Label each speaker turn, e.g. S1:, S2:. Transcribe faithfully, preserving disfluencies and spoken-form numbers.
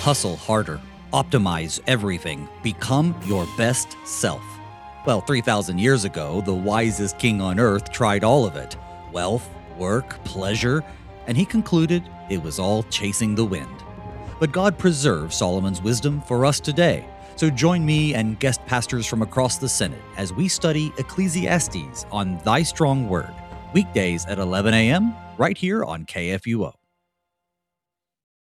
S1: hustle harder, optimize everything, become your best self. Well, three thousand years ago, the wisest king on earth tried all of it: wealth, work, pleasure, and he concluded it was all chasing the wind. But God preserved Solomon's wisdom for us today. So join me and guest pastors from across the Synod as we study Ecclesiastes on Thy Strong Word, weekdays at eleven a.m. right here on K F U O.